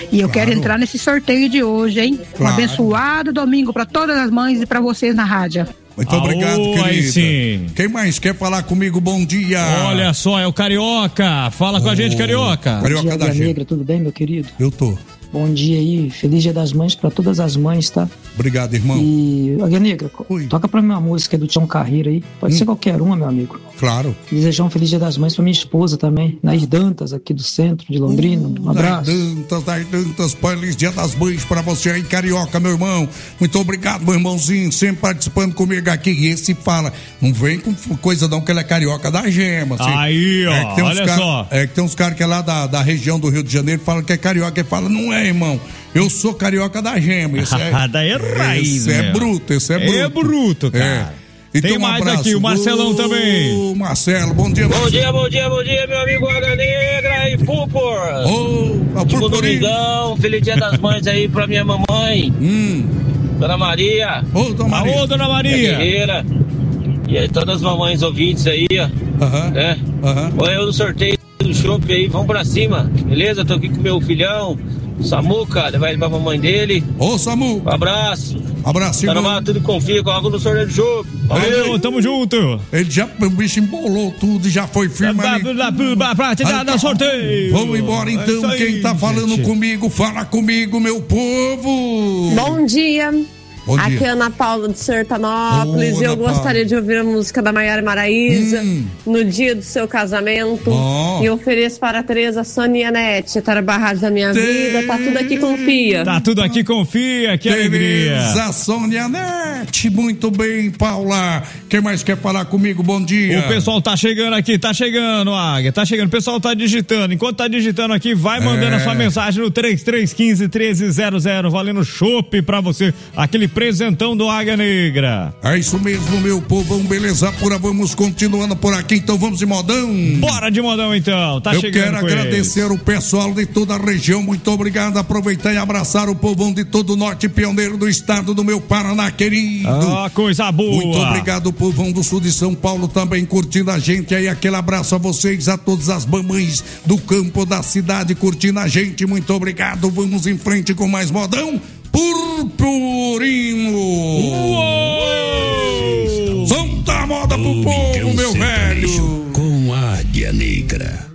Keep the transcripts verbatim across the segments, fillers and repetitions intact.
E eu claro. quero entrar nesse sorteio de hoje, hein? Claro. Um abençoado domingo para todas as mães e para vocês na rádio. Muito Aô, obrigado, querida. Sim. Quem mais quer falar comigo? Bom dia. Olha só, é o Carioca. Fala oh, com a gente, Carioca. Carioca Bom dia, da Negra, tudo bem, meu querido? Eu tô. Bom dia aí, feliz dia das mães pra todas as mães, tá? Obrigado, irmão. E, Águia Negra, Oi. toca pra mim uma música do Tião Carreira aí. Pode hum. ser qualquer uma, meu amigo. Claro. Desejar um feliz dia das mães pra minha esposa também, Nair Dantas, aqui do centro de Londrina. Um abraço. Nair Dantas, Nair Dantas, feliz dia das mães pra você aí, Carioca, meu irmão. Muito obrigado, meu irmãozinho, sempre participando comigo aqui. E esse fala, não vem com coisa não, que ele é carioca da gema. Assim. Aí, ó, é olha cara, só. É que tem uns caras que é lá da, da região do Rio de Janeiro, falam que é carioca, e fala, não é, irmão. Eu sou carioca da gema. Esse é, daí é raiz, esse é bruto, esse é bruto. É bruto, cara. É. Então, tem mais um abraço aqui, o Marcelão do... também. Marcelo, bom dia, Marcelo. Bom dia, bom dia, bom dia, meu amigo Águia Negra e Púrpur. Ô, oh, Tipo domingão, feliz dia das mães aí pra minha mamãe. Hum. Dona Maria. Ô, oh, Dona Maria. Alô, Dona Maria. Guerreira. E aí, todas as mamães ouvintes aí, ó. Aham. Uh-huh. É. Aham. Uh-huh. Põe eu no sorteio do shopping aí, vamos pra cima. Beleza? Tô aqui com meu filhão. Samuca, levar ele pra mamãe dele. Ô, Samu. Um abraço. Abraço, irmão. Tá tudo confia, coloca no sorteio do jogo. Valeu, tamo junto. Ele já, o bicho embolou tudo e já foi firme ali. Pra te dar no sorteio. Vamos embora então, é aí, quem tá falando gente. comigo, fala comigo, meu povo. Bom dia. Bom Aqui dia. é Ana Paula de Sertanópolis oh, e eu Ana gostaria Paula. de ouvir a música da Maiara Maraíza hum. no dia do seu casamento oh. e ofereço para a Tereza Sônia Nete, para Barrados da minha Te... vida, tá tudo aqui confia. Tá tudo aqui confia, que Tereza alegria. Tereza Sônia Nete, muito bem, Paula. Quem mais quer falar comigo? Bom dia. O pessoal tá chegando aqui, tá chegando, Águia, tá chegando, o pessoal tá digitando, enquanto tá digitando aqui, vai mandando é. a sua mensagem no três três um cinco, um três zero zero, valendo chopp pra você, aquele presentão do Águia Negra. É isso mesmo, meu povão, beleza pura, vamos continuando por aqui, então vamos de modão. Bora de modão então, tá Eu chegando. Eu quero agradecer eles. o pessoal de toda a região, muito obrigado, aproveitar e abraçar o povão de todo o norte pioneiro do estado do meu Paraná, querido. Ah, coisa boa. Muito obrigado, povão do sul de São Paulo também curtindo a gente aí, aquele abraço a vocês, a todas as mamães do campo, da cidade curtindo a gente, muito obrigado, vamos em frente com mais modão. Purpurino. Uou! Santa moda pro o povo, meu velho. Com Águia Negra.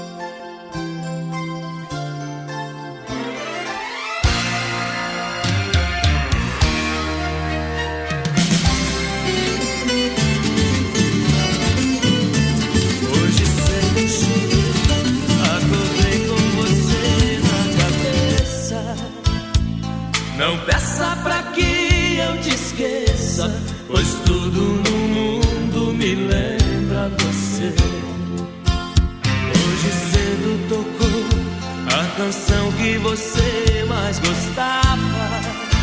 Hoje cedo acordei com você na cabeça. Não peça pra que eu te esqueça, pois tudo no mundo me lembra você. Hoje cedo tocou a canção que você mais gostava.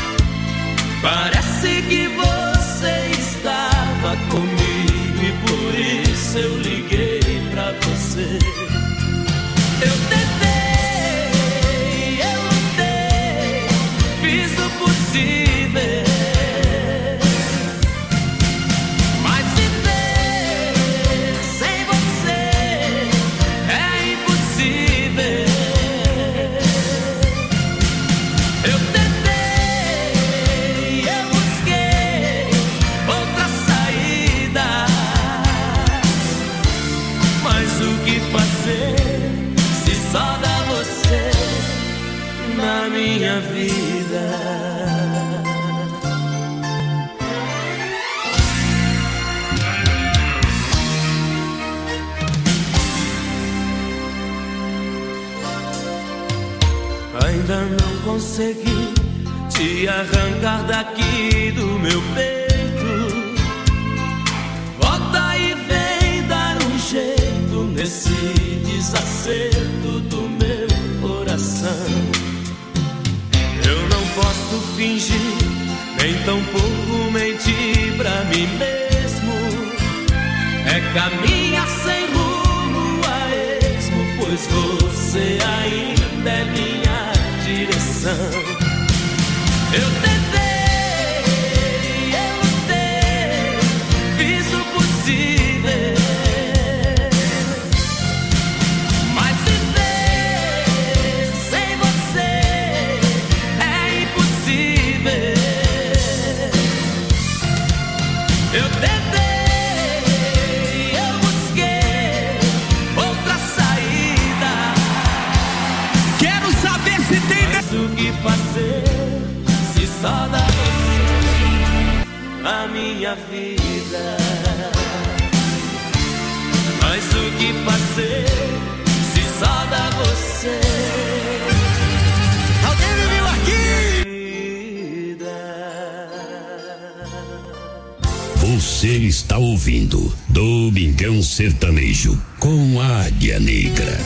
Parece que você estava comigo e por isso eu liguei pra você. Eu tentei, mas viver sem você é impossível. Eu tentei, eu busquei outra saída, mas o que fazer se só dá você na minha vida? Ainda não consegui te arrancar daqui do meu peito. Volta e vem dar um jeito nesse desacerto do meu coração. Eu não posso fingir, nem tampouco mentir pra mim mesmo. É caminhar sem rumo a esmo, pois você ainda é minha direção. Eu tentei, eu lutei, fiz o possível, mas viver sem você quero saber se tem. Mas o que fazer se só dá você a minha vida? Mas o que fazer se só dá você? Alguém me viu aqui? Você está ouvindo Domingão Sertanejo com a Águia Negra.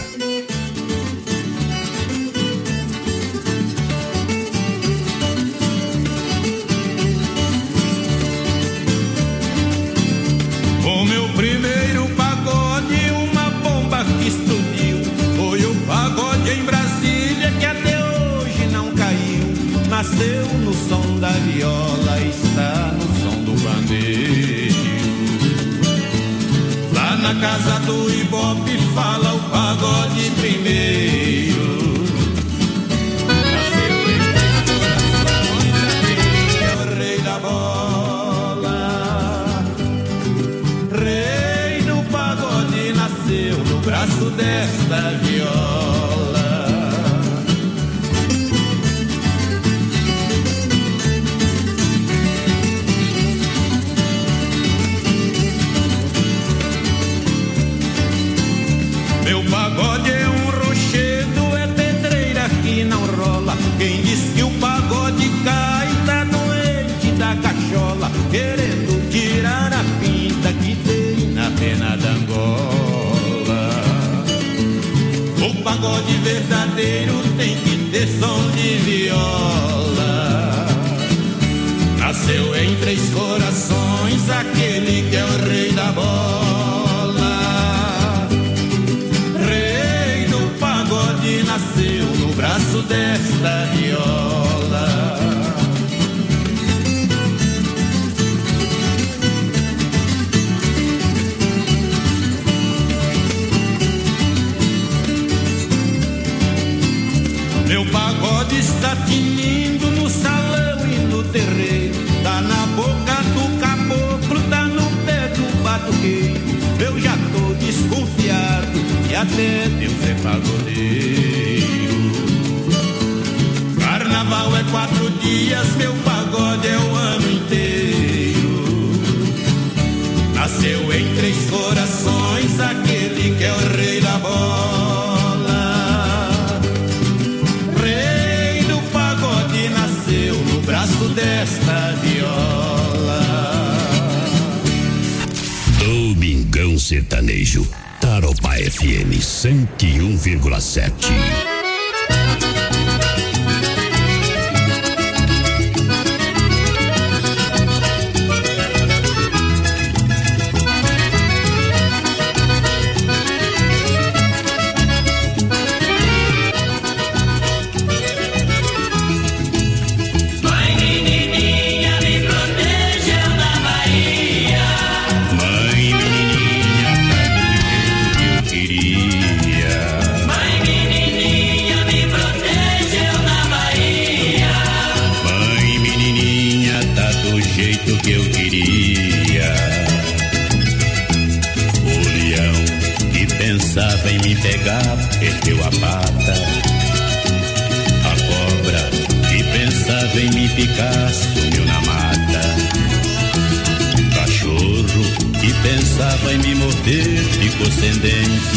O meu primeiro pagode, uma bomba que explodiu, foi o pagode em Brasília que até hoje não caiu. Nasceu no som da viola, está no som do bandeiro. Lá na casa do Ibope fala o pagode primeiro. Nasceu em Três Corações, é o rei da bola. Rei do pagode nasceu no braço desta viola. Meu pagode é um rochedo, é pedreira que não rola. Quem diz que o pagode cai tá doente da cachola, querendo tirar a pinta que tem na pena da Angola. O pagode verdadeiro tem que ter som de viola. Nasceu em Três Corações aquele que é o rei da bola. Nasceu no braço desta viola. Meu pagode está tinindo no salão e no terreiro, tá na boca do caboclo, tá no pé do batuqueiro. Eu já tô desconfiado que até Deus é pagodeiro. Carnaval é quatro dias, meu pagode é o ano inteiro. Nasceu em Três Corações aquele que é o rei da bola. Rei do pagode nasceu no braço desta viola. Domingão Sertanejo, Tarouba F M cento e um vírgula sete. Que eu queria. O leão que pensava em me pegar perdeu a pata. A cobra que pensava em me picar sumiu na mata. Cachorro que pensava em me morder ficou sem dente.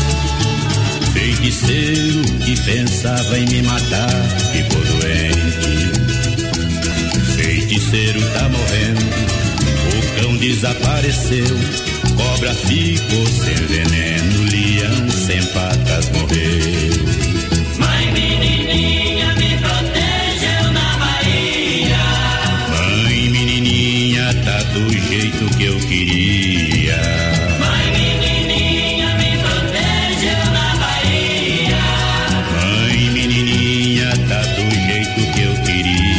Feiticeiro que pensava em me matar ficou doente. Feiticeiro tá morrendo, o cão desapareceu, cobra ficou sem veneno, leão sem patas morreu. Mãe menininha me protegeu na Bahia. Mãe menininha tá do jeito que eu queria. Mãe menininha me protegeu na Bahia. Mãe menininha tá do jeito que eu queria.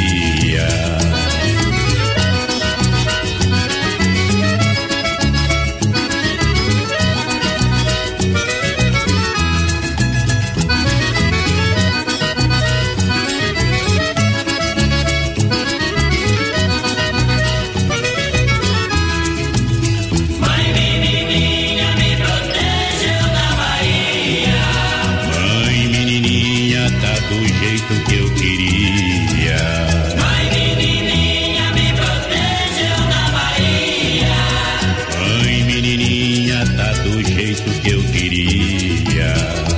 do jeito que eu queria. Mãe menininha me protegeu na Bahia. Mãe menininha tá do jeito que eu queria.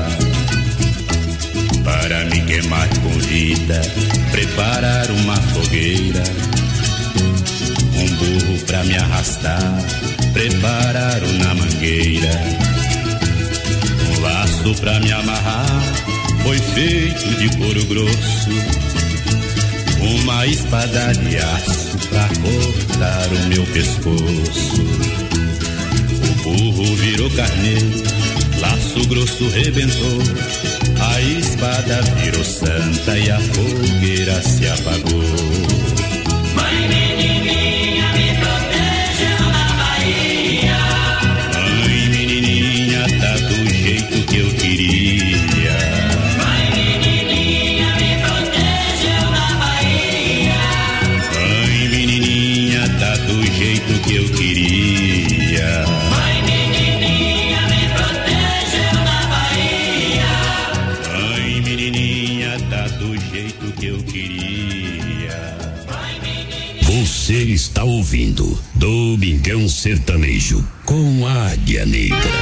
Para me queimar com vida, preparar uma fogueira, um burro pra me arrastar, preparar uma mangueira, um laço pra me amarrar, foi feito de couro grosso, uma espada de aço pra cortar o meu pescoço. O burro virou carneiro, laço grosso rebentou, a espada virou santa e a fogueira se apagou. Mãe menininha me protegeu na Bahia. Mãe menininha tá do jeito que eu queria. Mãe menininha me protegeu na Bahia. Mãe menininha tá do jeito que eu queria. Mãe menininha me protegeu na Bahia. Mãe menininha tá do jeito que eu queria. Você está ouvindo Domingão Sertanejo com a Águia Negra.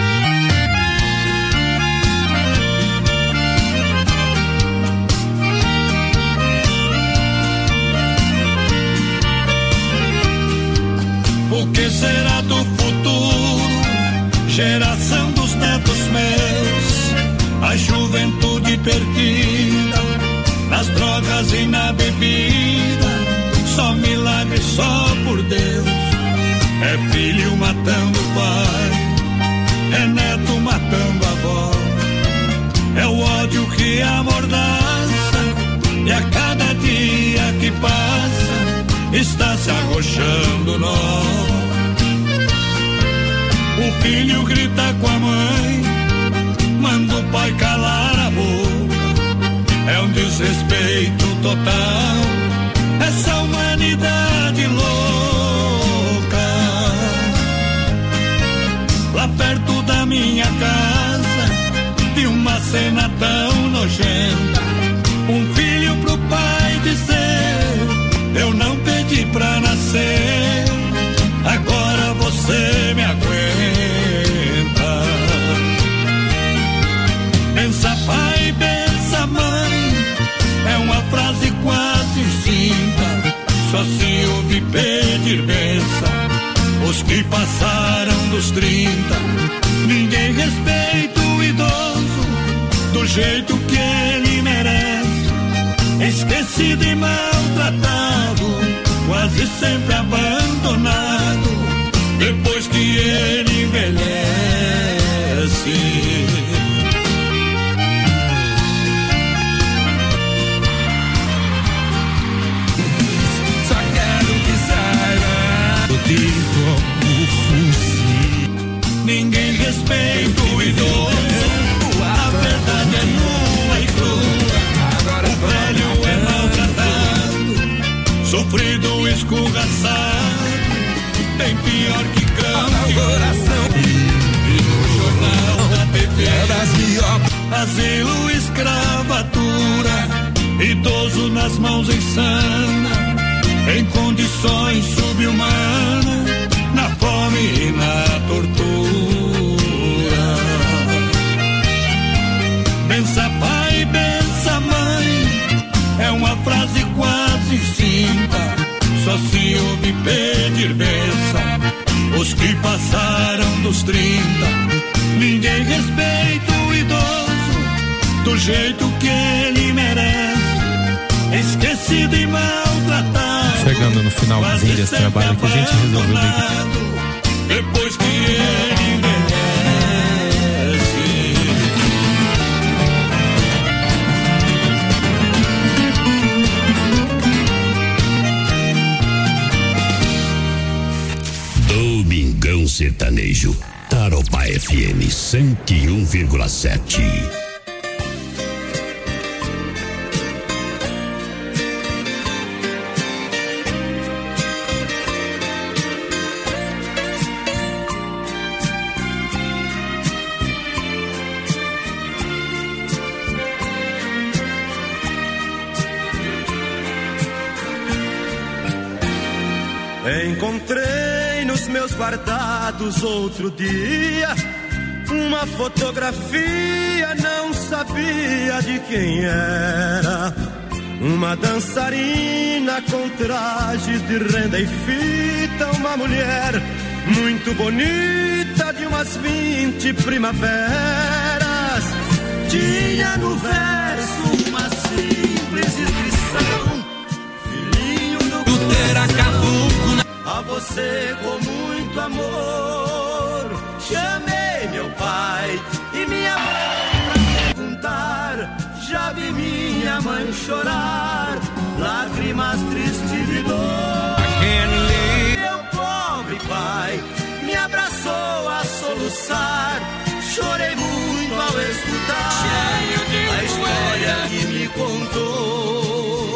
O que será do futuro? Geração dos netos meus, a juventude perdida nas drogas e na bebida. Só milagre, só por Deus. É filho matando pai, é neto matando avó. É o ódio que amordaça, e a cada dia que passa está se arrochando nó. O filho grita com a mãe, manda o pai calar a boca. É um desrespeito total, essa humanidade louca. Lá perto da minha casa, vi uma cena tão nojenta. Um filho pro pai dizer: eu não pedi pra nascer, agora você me aguenta. Bença pai, bença mãe, é uma frase quase extinta, só se ouve pedir benção os que passaram dos trinta. Ninguém respeita o idoso do jeito que ele merece, esquecido e maltratado, quase sempre abandonado, depois que ele envelhece. Ninguém respeita o idoso, a verdade é nua e crua. O velho é maltratado, sofrido, escorraçado, tem pior que câncer. E no jornal da T V, asilo, escravatura, idoso nas mãos em sana, em condições subhumanas, na fome e na tortura. Bença pai, bença mãe, é uma frase quase extinta, só se ouve pedir benção os que passaram dos trinta. Ninguém respeita o idoso do jeito que ele merece, esquecido e maltratado. Chegando no finalzinho desse trabalho que a gente resolveu ver aqui. Depois que ele envelhece. Domingão Sertanejo, Tarobá F M cento e um vírgula sete. Encontrei nos meus guardados outro dia uma fotografia, não sabia de quem era. Uma dançarina com trajes de renda e fita, uma mulher muito bonita de umas vinte primaveras. Tinha no verso uma simples inscrição: filhinho do coração, a você com muito amor. Chamei meu pai e minha mãe pra perguntar. Já vi minha mãe chorar, lágrimas tristes de dor. Meu pobre pai me abraçou a soluçar. Chorei muito ao escutar a história que me contou.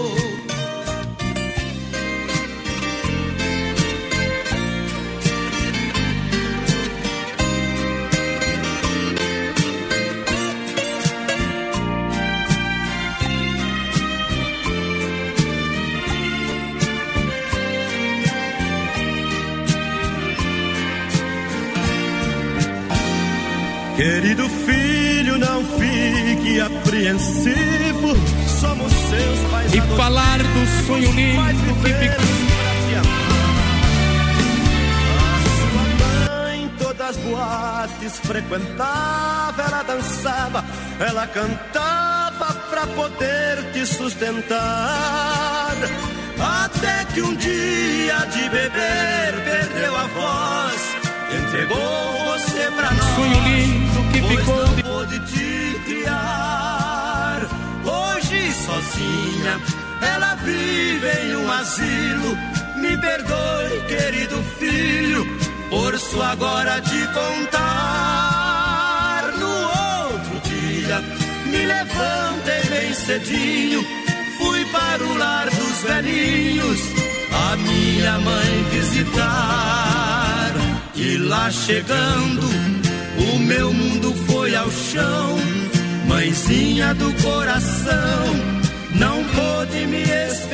Querido filho, não fique apreensivo. Somos seus pais. E falar do sonho lindo que ficou. A sua mãe todas as boates frequentava. Ela dançava, ela cantava pra poder te sustentar. Até que um dia de beber perdeu a voz, entregou você pra nós. Sonho lindo que pois ficou. Não pôde te criar. Hoje sozinha ela vive em um asilo. Me perdoe, querido filho, por sua agora te contar. No outro dia me levantei bem cedinho, fui para o lar dos velhinhos, a minha mãe visitar. E lá chegando, o meu mundo foi ao chão. Mãezinha do coração, não pôde me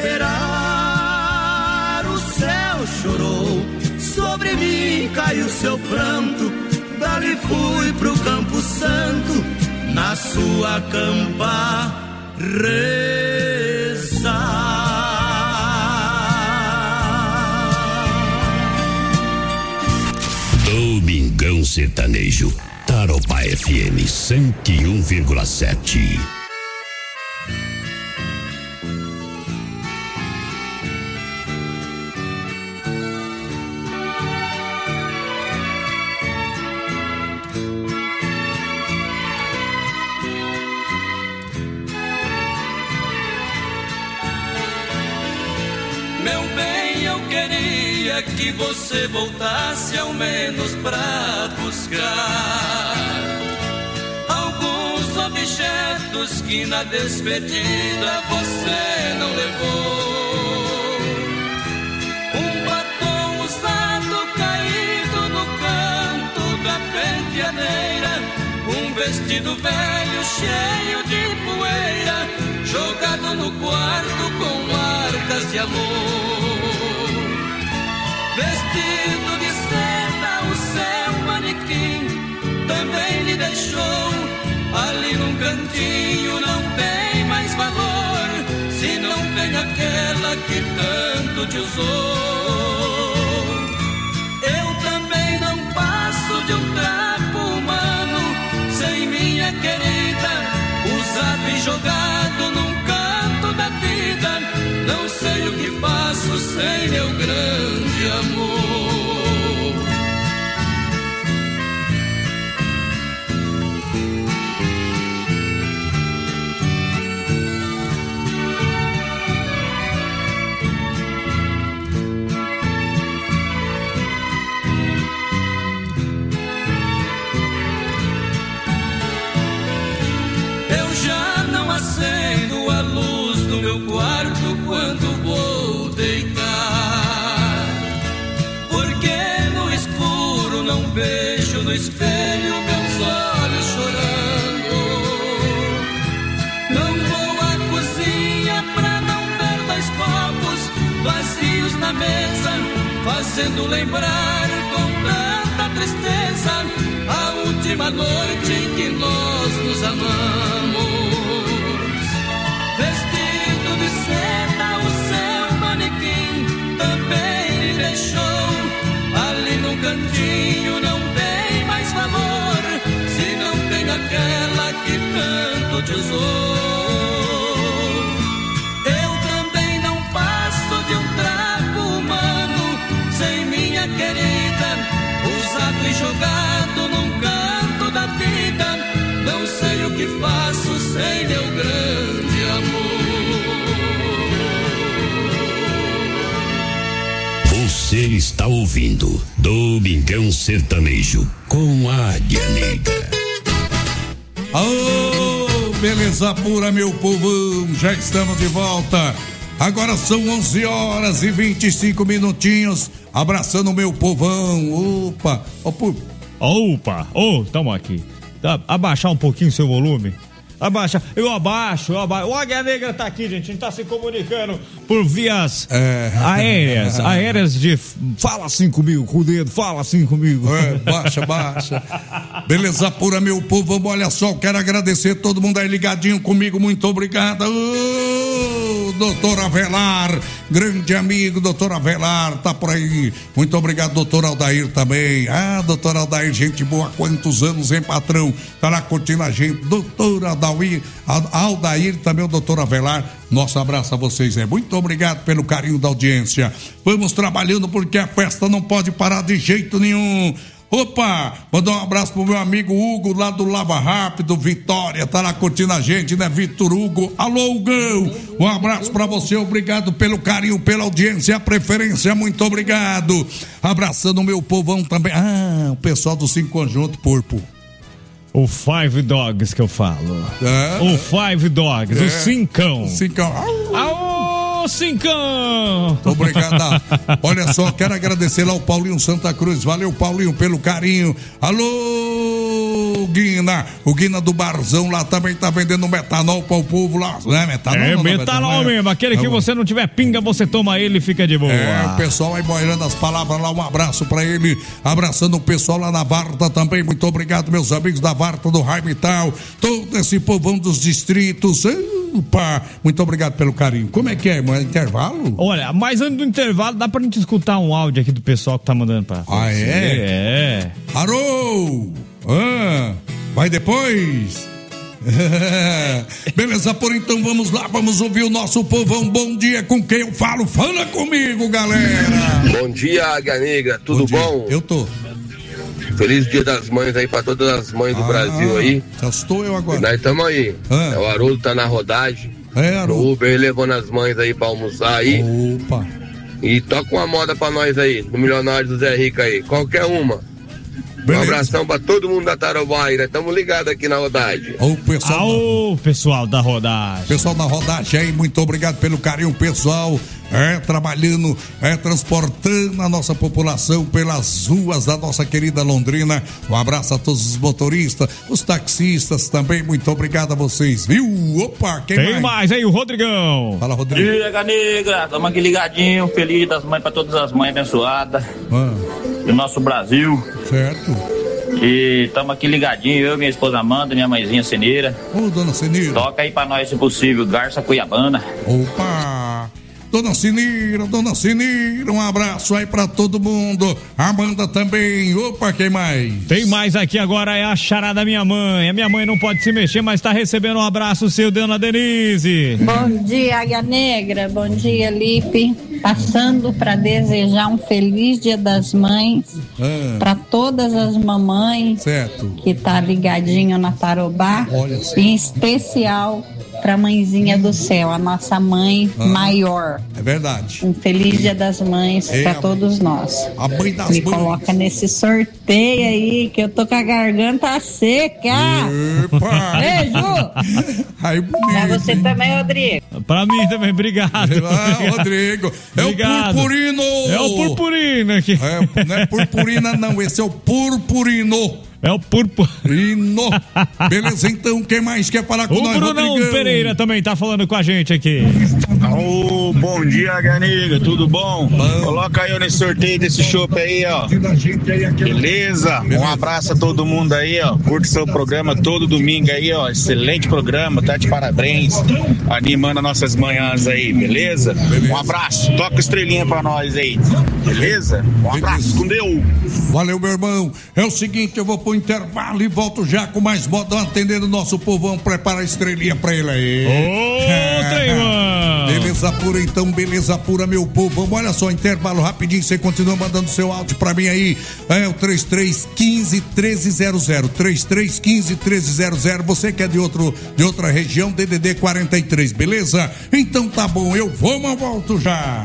esperar. O céu chorou, sobre mim caiu seu pranto. Dali fui pro Campo Santo, na sua campa rezar. Domingão Sertanejo, Tarobá F M cento e um vírgula sete. Meu bem, eu queria que você voltasse ao menos pra buscar alguns objetos que na despedida você não levou. Um batom usado caído no canto da penteadeira, um vestido velho cheio de poeira, jogado no quarto com marcas de amor. Vestido de seda, o seu manequim também lhe deixou. Ali num cantinho não tem mais valor, se não tem aquela que tanto te usou. Eu também não passo de um trapo humano, sem minha querida, usado e jogado num canto da vida. Não sei o que faço sem meu grande amor. Eu já não acendo a luz do meu quarto quando vou deitar, porque no escuro não vejo no espelho meus olhos chorando. Não vou à cozinha pra não ver dois copos vazios na mesa, fazendo lembrar com tanta tristeza a última noite em que nós nos amamos. Vestido de seda, o seu manequim também lhe deixou. Ali no cantinho não tem mais valor, se não tem aquela que tanto te usou. E jogado num canto da vida, não sei o que faço sem meu grande amor. Você está ouvindo Domingão Sertanejo com a Águia Negra. Oh, beleza pura, meu povão, já estamos de volta. Agora são onze horas e vinte e cinco minutinhos. Abraçando o meu povão. Opa, opa. Opa, ô, oh, tamo aqui. Tá, abaixar um pouquinho o seu volume. Abaixa, eu abaixo, eu abaixo. O Águia Negra tá aqui, gente. A gente tá se comunicando por vias é. aéreas. Aéreas de fala assim comigo, com o dedo, fala assim comigo. É, baixa, baixa. Beleza pura, meu povo. Olha só, quero agradecer todo mundo aí ligadinho comigo. Muito obrigado. Oh, doutor Avelar, grande amigo, doutor Avelar, tá por aí. Muito obrigado, doutor Aldair também. Ah, doutor Aldair, gente boa, há quantos anos, hein, patrão? Tá lá curtindo a gente. Doutor Aldair. Aldair, também o doutor Avelar, nosso abraço a vocês, é muito obrigado pelo carinho da audiência. Vamos trabalhando porque a festa não pode parar de jeito nenhum. Opa, mandar um abraço pro meu amigo Hugo lá do Lava Rápido, Vitória, tá lá curtindo a gente, né, Vitor Hugo? Alô, Hugão, um abraço pra você, obrigado pelo carinho, pela audiência, a preferência, muito obrigado. Abraçando o meu povão também, ah, o pessoal do Cinco Conjunto Porpo. O Five Dogs que eu falo. É. O Five Dogs, é. O Cincão. Cincão. Aô, Cincão! Obrigado. Olha só, quero agradecer lá ao Paulinho Santa Cruz. Valeu, Paulinho, pelo carinho. Alô, Guina. O Guina do Barzão lá também tá vendendo metanol para o povo lá. Né? Metanol, é, não, metanol não, mesmo. Aquele que você não tiver pinga, você toma ele e fica de boa. É, o pessoal aí boiando as palavras lá. Um abraço para ele. Abraçando o pessoal lá na Varta também. Muito obrigado, meus amigos da Varta, do Raio e tal. Todo esse povão dos distritos. Opa, muito obrigado pelo carinho. Como é que é, mano? Intervalo? Olha, mas antes do intervalo, dá pra gente escutar um áudio aqui do pessoal que tá mandando pra Ah, você. é? É. Arô! Ah, vai depois? Beleza, por então vamos lá, vamos ouvir o nosso povão. Bom dia, com quem eu falo? Fala comigo, galera! Bom dia, Águia Negra, tudo bom? Eu tô. Feliz Dia das Mães aí pra todas as mães do ah, Brasil aí. Já estou eu agora. E nós estamos aí. Ah. É, o Haroldo tá na rodagem. É, Haroldo. O Uber levando as mães aí pra almoçar aí. Opa. E toca uma moda pra nós aí, no Milionário do Zé Rico aí. Qualquer uma. Beleza. Um abração pra todo mundo da Tarobá aí, nós estamos ligados aqui na rodagem. Ô, pessoal, Aô, da... pessoal da rodagem. Pessoal da rodagem aí, muito obrigado pelo carinho, pessoal. É, trabalhando, é, transportando a nossa população pelas ruas da nossa querida Londrina. Um abraço a todos os motoristas, os taxistas também, muito obrigado a vocês, viu? Opa, quem Tem mais? mais aí, o Rodrigão. Fala, Rodrigo. Diga, negra, estamos aqui ligadinho, feliz das mães para todas as mães abençoadas ah. do nosso Brasil. Certo. E estamos aqui ligadinho, eu, minha esposa Amanda, minha mãezinha Ceneira. Ô, dona Ceneira. Toca aí pra nós, se possível, Garça Cuiabana. Opa! Dona Sinira, Dona Sinira, um abraço aí pra todo mundo. Amanda também. Opa, quem mais? Tem mais aqui agora, é a charada da minha mãe. A minha mãe não pode se mexer, mas tá recebendo um abraço seu, Dona Denise. Bom dia, Águia Negra. Bom dia, Lipe. Passando para desejar um feliz Dia das Mães ah. para todas as mamães certo. que tá ligadinho na Tarobá. Olha e em especial pra mãezinha do céu, a nossa mãe ah, maior. É verdade. Um feliz Dia das Mães é, pra todos nós. A mãe das Me mães. coloca nesse sorteio aí, que eu tô com a garganta seca. Epa. Beijo! Ai, pra você também, Rodrigo. Pra mim também, obrigado. Ah, obrigado. Rodrigo. É obrigado. O purpurino. É o purpurino aqui. É, não é purpurina não, esse é o purpurino. É o púrpura. E no... Beleza, então, quem mais quer falar com o nós, Brunão Rodrigão? Pereira também tá falando com a gente aqui. Ô, bom dia, Ganiga, tudo bom? bom? Coloca aí nesse sorteio desse chopp aí, ó. Beleza? Um abraço a todo mundo aí, ó. Curte seu programa todo domingo aí, ó. Excelente programa, tá de parabéns. Animando nossas manhãs aí, beleza? beleza? Um abraço, toca estrelinha pra nós aí, beleza? Um abraço, com Deus. Valeu, meu irmão. É o seguinte, eu vou pro intervalo e volto já com mais modão, atendendo o nosso povão. Prepara a estrelinha pra ele aí. Ô, é. Beleza pura, então, beleza pura, meu povo. Olha só, intervalo rapidinho, você continua mandando seu áudio pra mim aí. É o três três um cinco, um três zero zero. três três um cinco, um três zero zero. Você que é de, outro, de outra região, D D D quarenta e três, beleza? Então tá bom, eu vou, mas volto já.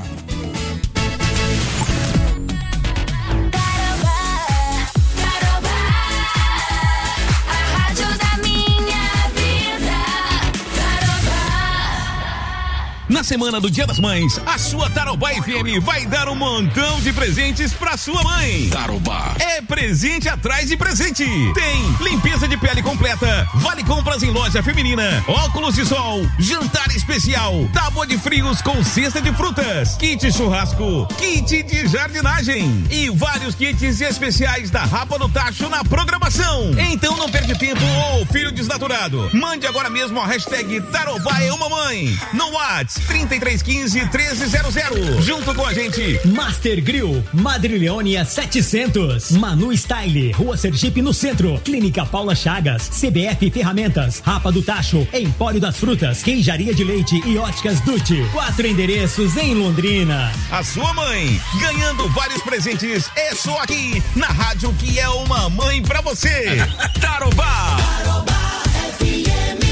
Na semana do Dia das Mães, a sua Tarobá F M vai dar um montão de presentes pra sua mãe. Tarobá é presente atrás de presente. Tem limpeza de pele completa, vale compras em loja feminina, óculos de sol, jantar especial, tábua de frios com cesta de frutas, kit churrasco, kit de jardinagem e vários kits especiais da Rapa do Tacho na programação. Então não perde tempo, ô filho desnaturado. Mande agora mesmo a hashtag Tarobá é uma mãe no WhatsApp trinta e três quinze, treze zero zero. Junto com a gente, Master Grill, Madrilhônia setecentos, Manu Style, Rua Sergipe no centro, Clínica Paula Chagas, C B F Ferramentas, Rapa do Tacho, Empório das Frutas, Queijaria de Leite e Óticas Dutti. Quatro endereços em Londrina. A sua mãe ganhando vários presentes é só aqui na rádio que é uma mãe pra você. Tarobá. Tarobá F M.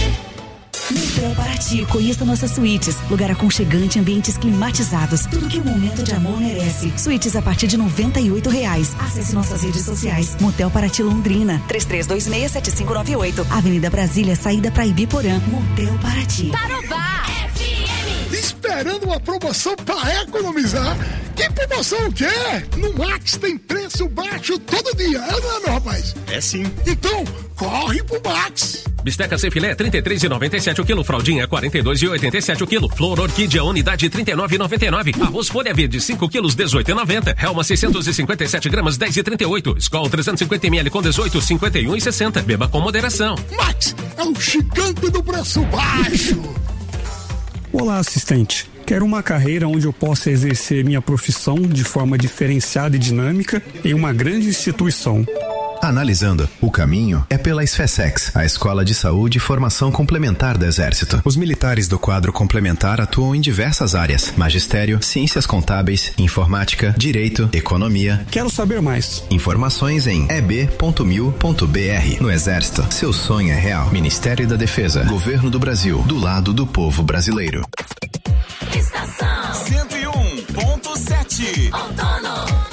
Motel Paraty, conheça nossas suítes, lugar aconchegante, ambientes climatizados, tudo que o momento de amor merece. Suítes a partir de noventa e oito reais. Acesse nossas redes sociais. Motel Paraty Londrina, três três dois seis, sete cinco nove oito, Avenida Brasília, saída para Ibiporã. Motel Paraty. Tarobá F M. Esperando uma promoção para economizar? Que promoção o quê? No Max tem preço baixo todo dia, é ou não é, meu rapaz? É sim. Então, corre pro Max. Bisteca sem filé, trinta e três reais e noventa e sete centavos o quilo. Fraldinha, quarenta e dois reais e oitenta e sete centavos o quilo. Flor Orquídea, unidade, trinta e nove reais e noventa e nove centavos. Arroz folha verde, cinco quilos, dezoito reais e noventa centavos. Helma, seiscentos e cinquenta e sete gramas, dez reais e trinta e oito centavos. Skol, trezentos e cinquenta mililitros com dezoito, cinquenta e um reais e sessenta centavos. Beba com moderação. Max é o gigante do preço baixo. Olá, assistente. Quero uma carreira onde eu possa exercer minha profissão de forma diferenciada e dinâmica em uma grande instituição. Analisando, o caminho é pela SFESEX, a Escola de Saúde e Formação Complementar do Exército. Os militares do quadro complementar atuam em diversas áreas: magistério, ciências contábeis, informática, direito, economia. Quero saber mais. Informações em e b ponto mil ponto b r. No Exército, seu sonho é real. Ministério da Defesa, Governo do Brasil, do lado do povo brasileiro. Estação cento e um ponto sete. Outono.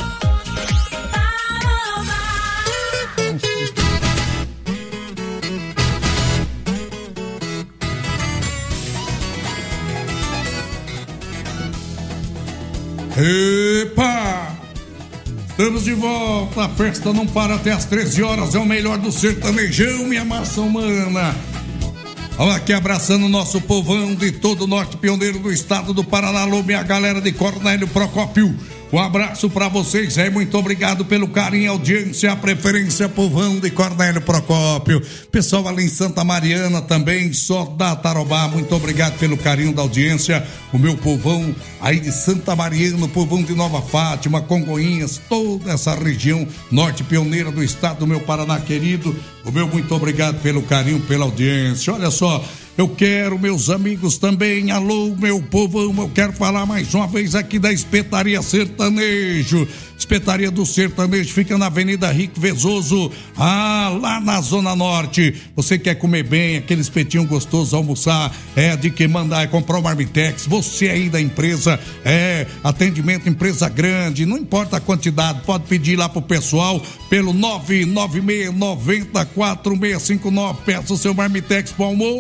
Epa! Estamos de volta, a festa não para até as treze horas, é o melhor do sertanejão, minha massa humana. Olha aqui, abraçando o nosso povão de todo o norte pioneiro do estado do Paraná, alô, minha galera de Cornélio Procópio. Um abraço pra vocês aí, muito obrigado pelo carinho e audiência, a preferência, povão de Cornélio Procópio. Pessoal ali em Santa Mariana também, só da Tarobá, muito obrigado pelo carinho da audiência. O meu povão aí de Santa Mariana, o povão de Nova Fátima, Congonhas, toda essa região norte pioneira do estado do meu Paraná querido. O meu muito obrigado pelo carinho, pela audiência. Olha só, eu quero, meus amigos também, alô, meu povão, eu quero falar mais uma vez aqui da Espetaria Sertanejo. Espetaria do Sertanejo fica na Avenida Rick Vezoso, ah, lá na Zona Norte. Você quer comer bem, aquele espetinho gostoso, almoçar, é de que mandar, é comprar o Marmitex. Você aí da empresa, é atendimento empresa grande, não importa a quantidade, pode pedir lá pro pessoal pelo nove nove seis nove quatro seis cinco nove. Peça o seu Marmitex pro almoço.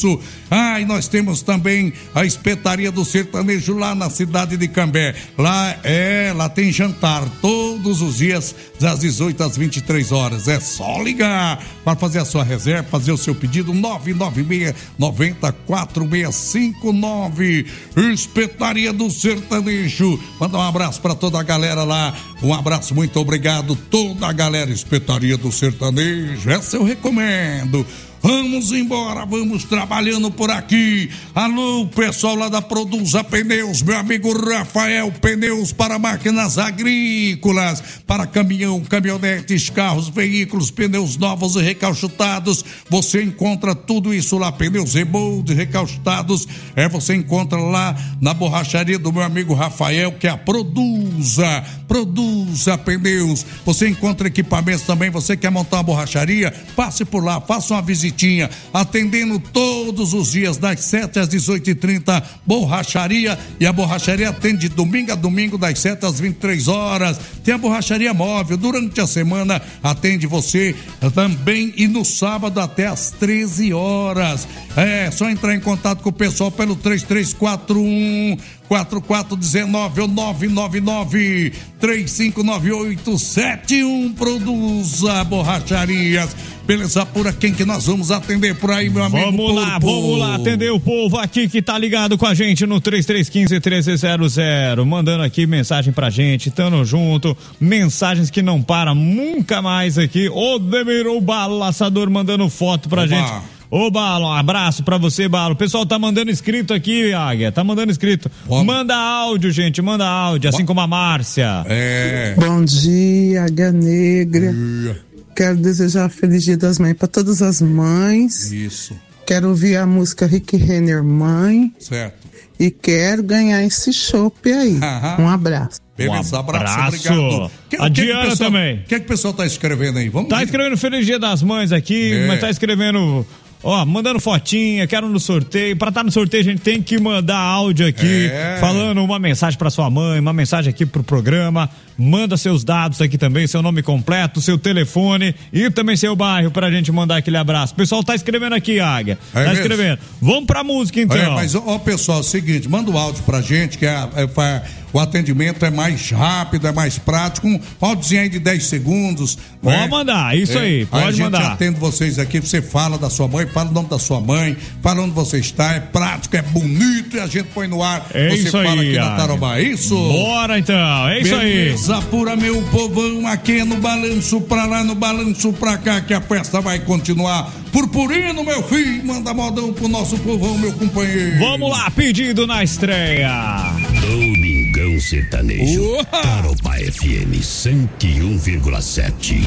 isso. Ah, e nós temos também a Espetaria do Sertanejo lá na cidade de Cambé. Lá é, lá tem jantar todos os dias das dezoito às vinte e três horas. É só ligar para fazer a sua reserva, fazer o seu pedido nove nove seis, nove quatro seis cinco nove. Espetaria do Sertanejo. Manda um abraço para toda a galera lá. Um abraço, muito obrigado toda a galera. Espetaria do Sertanejo. Essa eu recomendo. Vamos embora, vamos trabalhando por aqui. Alô, pessoal lá da Produza Pneus, meu amigo Rafael, pneus para máquinas agrícolas, para caminhão, caminhonetes, carros, veículos, pneus novos e recalchutados. Você encontra tudo isso lá, pneus remold, recalchutados. É, você encontra lá na borracharia do meu amigo Rafael, que é a Produza. Produza Pneus. Você encontra equipamentos também. Você quer montar uma borracharia? Passe por lá, faça uma visita. Atendendo todos os dias das sete às dezoito e trinta, borracharia, e a borracharia atende de domingo a domingo das sete às vinte e três horas. Tem a borracharia móvel, durante a semana atende você também, e no sábado até às treze horas. É só entrar em contato com o pessoal pelo três três quatro um quatro quatro um nove ou nove nove nove três cinco nove oito sete um. Produza Borracharias. Beleza pura, quem que nós vamos atender por aí, meu amigo? Vamos lá, vamos lá atender o povo aqui que tá ligado com a gente no três três um cinco, um três zero zero, mandando aqui mensagem pra gente, tamo junto, mensagens que não param nunca mais aqui. O Demir, o Balo Laçador, mandando foto pra Oba. gente. Ô, Balo, um abraço pra você, Balo. O pessoal tá mandando inscrito aqui, Águia, tá mandando inscrito. Bom. Manda áudio, gente, manda áudio, Bom. assim como a Márcia. É. Bom dia, Águia Negra. É. Quero desejar Feliz Dia das Mães para todas as mães. Isso. Quero ouvir a música Rick Renner, Mãe. Certo. E quero ganhar esse chopp aí. Aham. Um abraço. Beleza, um abraço, abraço. obrigado. Que, a Diana que também. O que, que o pessoal tá escrevendo aí? Vamos Tá ver. escrevendo Feliz Dia das Mães aqui, é. mas tá escrevendo... Ó, mandando fotinha, quero no sorteio. Pra estar no sorteio, a gente tem que mandar áudio aqui, é. falando uma mensagem pra sua mãe, uma mensagem aqui pro programa. Manda seus dados aqui também, seu nome completo, seu telefone e também seu bairro pra gente mandar aquele abraço. O pessoal tá escrevendo aqui, Águia. É tá mesmo? escrevendo. Vamos pra música, então. É, mas, ó, pessoal, é o seguinte, manda o áudio pra gente, que é, é, é, o atendimento é mais rápido, é mais prático. Um áudiozinho aí de dez segundos. Pode né? mandar, isso é. aí, pode aí a gente mandar. atende vocês aqui, você fala da sua mãe, fala o nome da sua mãe, fala onde você está, é prático, é bonito e a gente põe no ar. É você isso fala aí, aqui na Tarobá, é isso? Bora então, é isso aí. Beleza pura, meu povão, aqui no balanço pra lá, no balanço pra cá, que a festa vai continuar. Purpurino, meu filho, manda modão pro nosso povão, meu companheiro. Vamos lá, pedido na estreia. Domingão Sertanejo, Tarobá F M cento e um vírgula sete.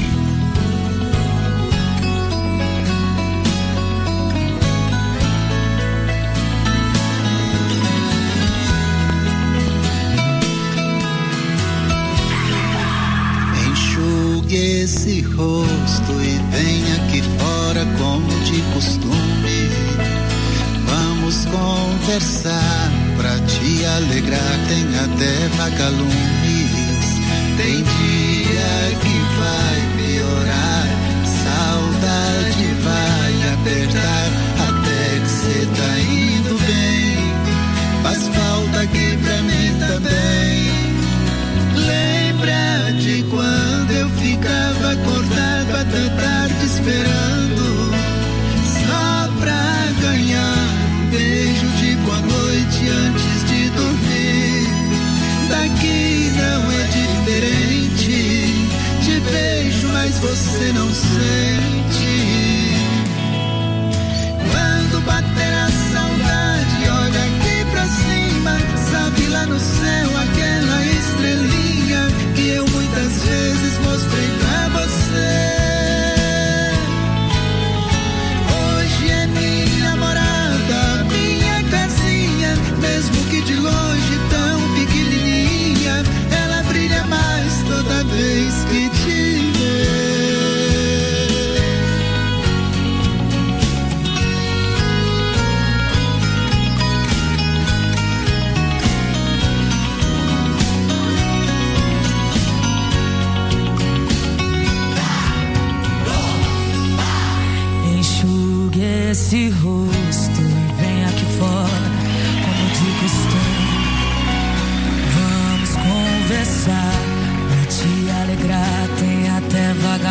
Esse rosto e vem aqui fora como de costume. Vamos conversar pra te alegrar. Tem até vagalumes. Tem dia que vai piorar, saudade vai apertar. Até que cê tá indo bem, faz falta aqui pra mim também. Lembra de quando eu ficava acordado até tarde esperando, só pra ganhar um beijo de boa noite antes de dormir. Daqui não é diferente, te beijo mas você não sente.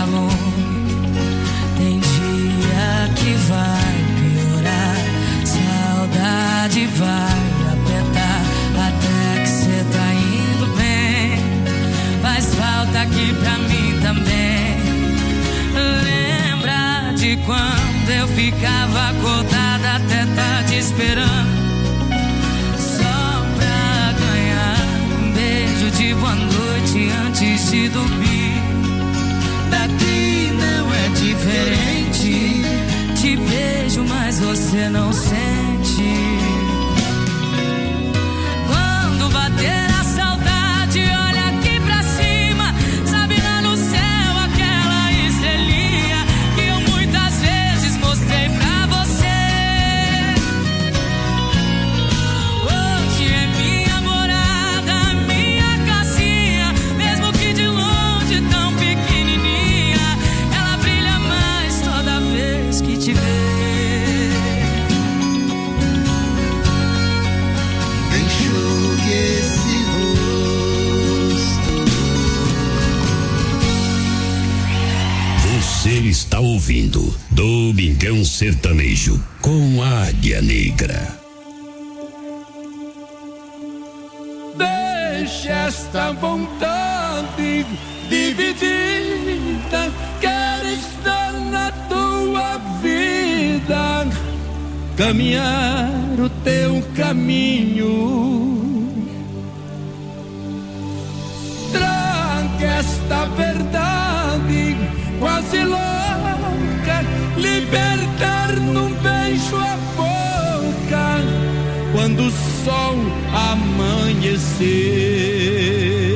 calor. Tem dia que vai piorar, saudade vai apertar, até que cê tá indo bem. Faz falta aqui pra mim também. Lembra de quando eu ficava acordada até tarde esperando, só pra ganhar um beijo de boa noite antes de dormir. Daqui não é diferente, te beijo mas você não sente. Quando bater a saudade, olha aqui pra cima, sabe lá no céu aquela estrelinha que eu muitas vezes mostrei pra você. Hoje é minha morada, minha casinha, mesmo que de longe tão pequenininha, ela brilha mais toda vez que te vê. Enxugue esse rosto. Você está ouvindo Domingão Sertanejo com a Águia Negra. Deixa esta vontade dividida, quero estar na tua vida, caminhar o teu caminho. Traga esta verdade quase louca, libertar num beijo a boca quando o sol amanhecer.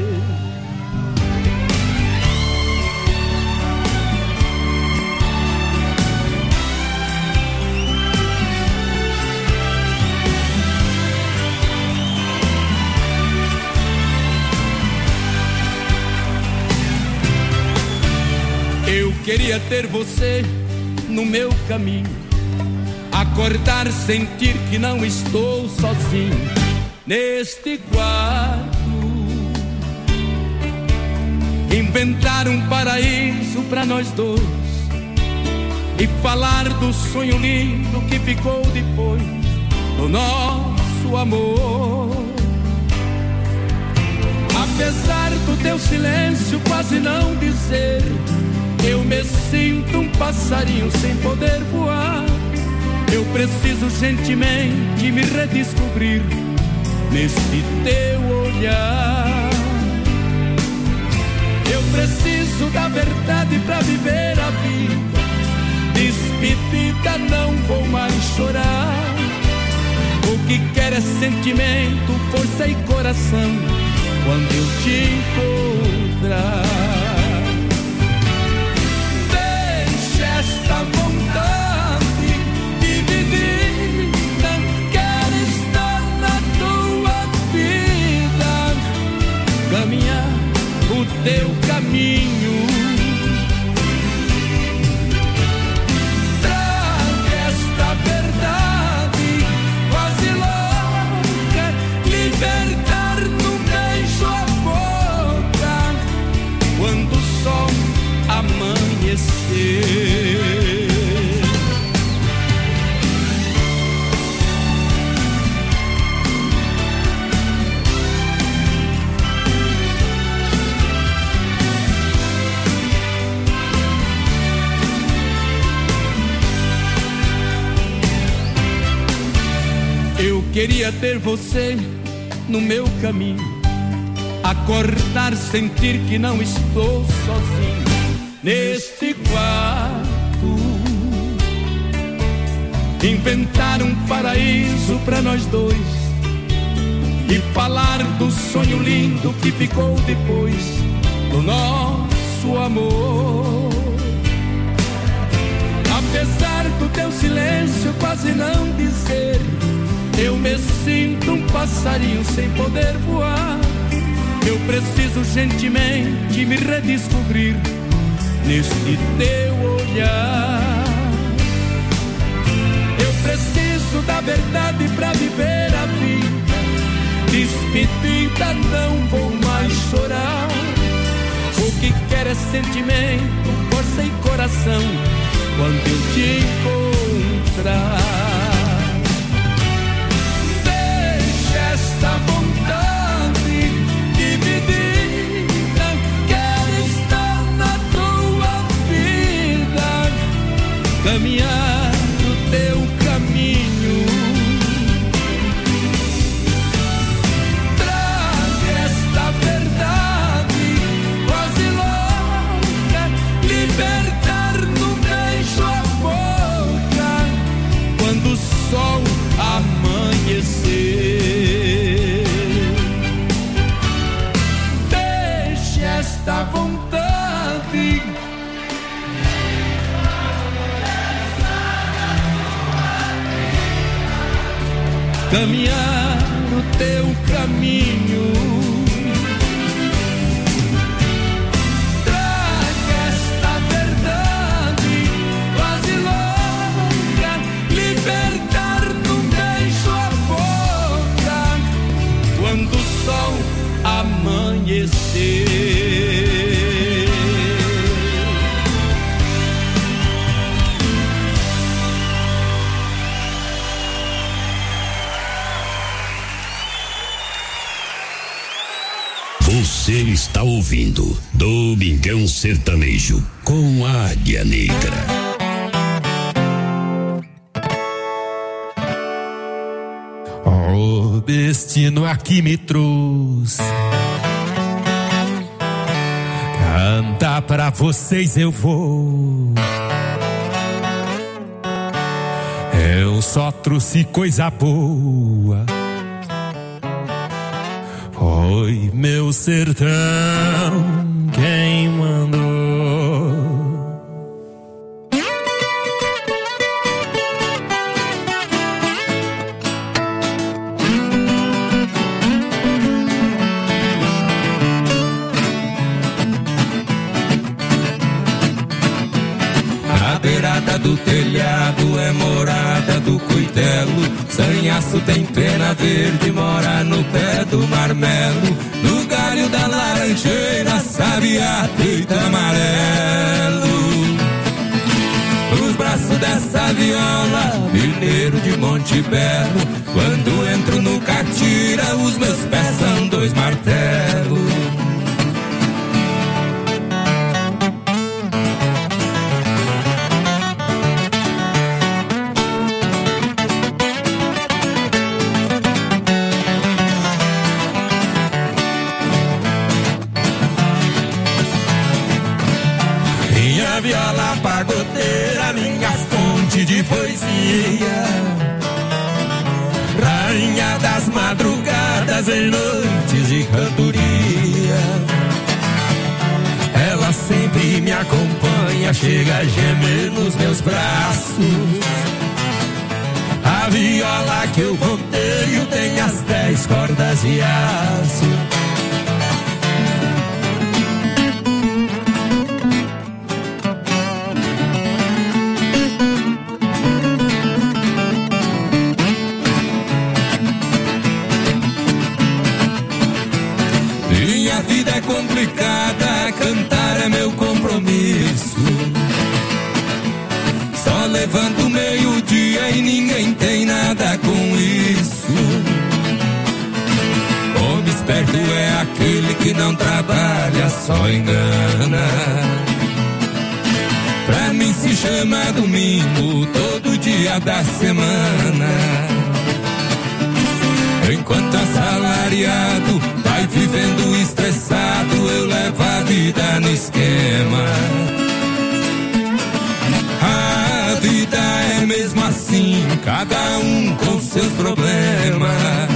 Eu queria ter você no meu caminho, acordar, sentir que não estou sozinho neste quarto, inventar um paraíso pra nós dois e falar do sonho lindo que ficou depois do nosso amor. Apesar do teu silêncio quase não dizer, eu me sinto um passarinho sem poder voar. Eu preciso gentilmente me redescobrir neste teu olhar. Eu preciso da verdade pra viver a vida. Despedida, não vou mais chorar. O que quero é sentimento, força e coração quando eu te encontrar. Esta vontade dividida, quero estar na tua vida, caminhar o teu caminho. Traga esta verdade quase louca, libertar num beijo a boca quando o sol amanhecer. Eu queria ter você no meu caminho, acordar, sentir que não estou sozinho neste quarto, inventar um paraíso pra nós dois e falar do sonho lindo que ficou depois do nosso amor. Apesar do teu silêncio quase não dizer, eu me sinto um passarinho sem poder voar. Eu preciso gentilmente me redescobrir neste teu olhar. Eu preciso da verdade pra viver a vida. Despedida, não vou mais chorar. O que quero é sentimento, força e coração quando eu te encontrar. Deixa essa vontade dividida, quero estar na tua vida, caminhar no teu caminho. Traga esta verdade quase louca, libertar no beijo a boca quando o sol amanhecer. Deixe esta vontade caminhar no teu caminho. Traga esta verdade quase louca, libertar num beijo a boca quando o sol amanhecer. Você está ouvindo Domingão Sertanejo com a Águia Negra. O destino aqui me trouxe, cantar pra vocês eu vou. Eu só trouxe coisa boa, foi meu sertão quem mandou. Na beirada do telhado é morada do cuitelo, sanhaço tem pena verde, mora no pé do marmelo, no galho da laranjeira, sabiá, peito amarelo. Nos braços dessa viola, mineiro de Monte Belo, quando entro no catira, os meus pés são dois martelos. Viola pagodeira, minha fonte de poesia, rainha das madrugadas em noites de cantoria. Ela sempre me acompanha, chega a gemer nos meus braços. A viola que eu ponteio tem as dez cordas de aço. Minha vida é complicada, cantar é meu compromisso. Só levanto meio-dia e ninguém tem nada com isso. Homem esperto é aquele que não trabalha, só engana. Pra mim se chama domingo, todo dia da semana. Enquanto assalariado vai vivendo estressado, eu levo a vida no esquema. A vida é mesmo assim, cada um com seus problemas.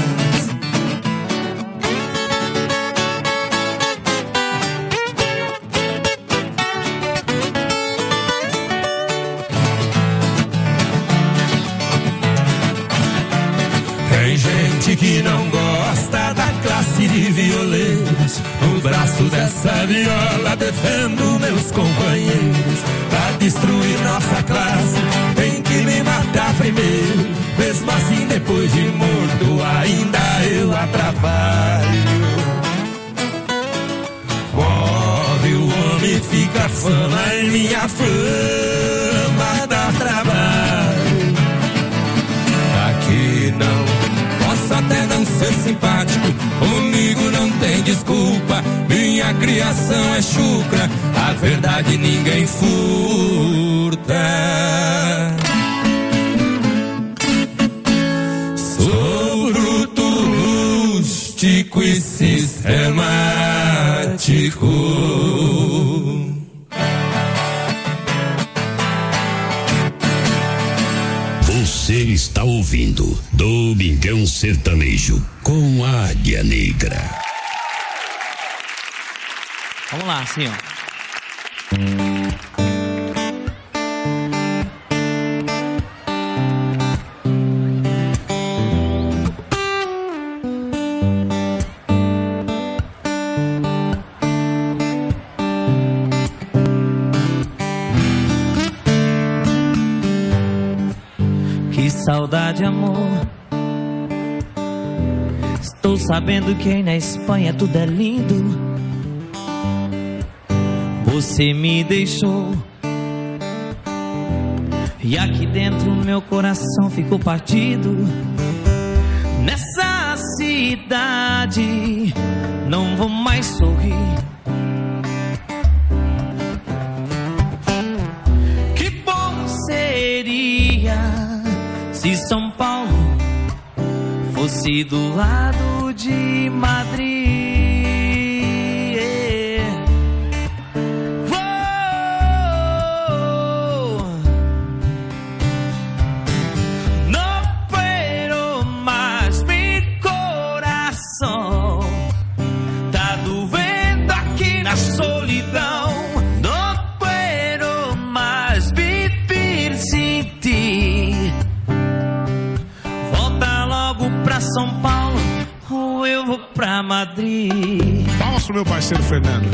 Tem gente que não gosta da classe de violeiros. No braço dessa viola defendo meus companheiros. Pra destruir nossa classe tem que me matar primeiro. Mesmo assim depois de morto ainda eu a trabalho. Morre o homem, filho. fama e minha fama dá trabalho. Aqui não, posso até não ser simpático, comigo não tem desculpa. Minha criação é chucra, a verdade ninguém furta. Sou bruto, rústico e sistemático. Você está ouvindo Domingão Sertanejo com a Águia Negra. Vamos lá, assim, ó. Que saudade, amor. Estou sabendo que aí na Espanha tudo é lindo. Você me deixou e aqui dentro meu coração ficou partido. Nessa cidade não vou mais sorrir. Que bom seria se São Paulo fosse do lado de Madrid. São Paulo ou eu vou pra Madrid. Palmas pro meu parceiro Fernando.